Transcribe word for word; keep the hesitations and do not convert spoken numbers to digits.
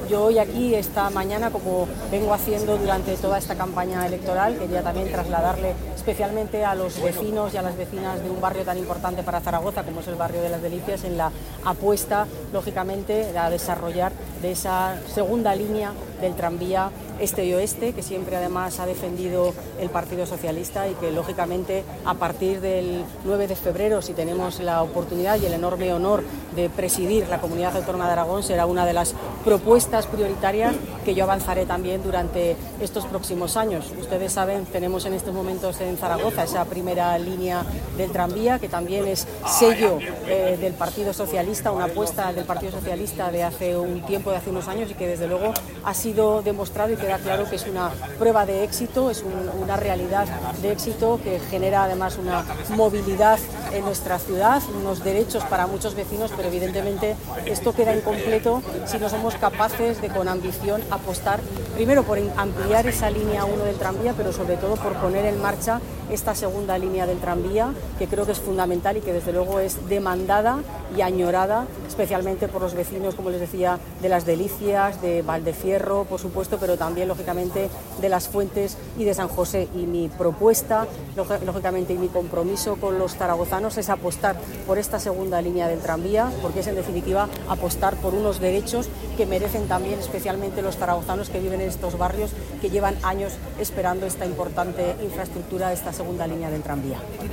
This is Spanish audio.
Yo hoy aquí, esta mañana, como vengo haciendo durante toda esta campaña electoral, quería también trasladarle especialmente a los vecinos y a las vecinas de un barrio tan importante para Zaragoza como es el barrio de Las Delicias, en la apuesta, lógicamente, a desarrollar de esa segunda línea del tranvía este y oeste, que siempre además ha defendido el Partido Socialista y que lógicamente a partir del nueve de febrero, si tenemos la oportunidad y el enorme honor de presidir la Comunidad Autónoma de Aragón, será una de las propuestas prioritarias que yo avanzaré también durante estos próximos años. Ustedes saben, tenemos en estos momentos en Zaragoza esa primera línea del tranvía, que también es sello eh, del Partido Socialista, una apuesta del Partido Socialista de hace un tiempo, de hace unos años, y que desde luego ha sido demostrado y queda claro que es una prueba de éxito, es un, una realidad de éxito que genera además una movilidad en nuestra ciudad, unos derechos para muchos vecinos, pero evidentemente esto queda incompleto si no somos capaces de, con ambición, apostar primero por ampliar esa línea uno del tranvía, pero sobre todo por poner en marcha esta segunda línea del tranvía, que creo que es fundamental y que desde luego es demandada y añorada, especialmente por los vecinos, como les decía, de Las Delicias, de Valdefierro, por supuesto, pero también, lógicamente, de Las Fuentes y de San José. Y mi propuesta, lógicamente, y mi compromiso con los zaragozanos es apostar por esta segunda línea del tranvía, porque es, en definitiva, apostar por unos derechos que merecen también, especialmente los zaragozanos que viven en estos barrios, que llevan años esperando esta importante infraestructura, esta segunda línea del tranvía.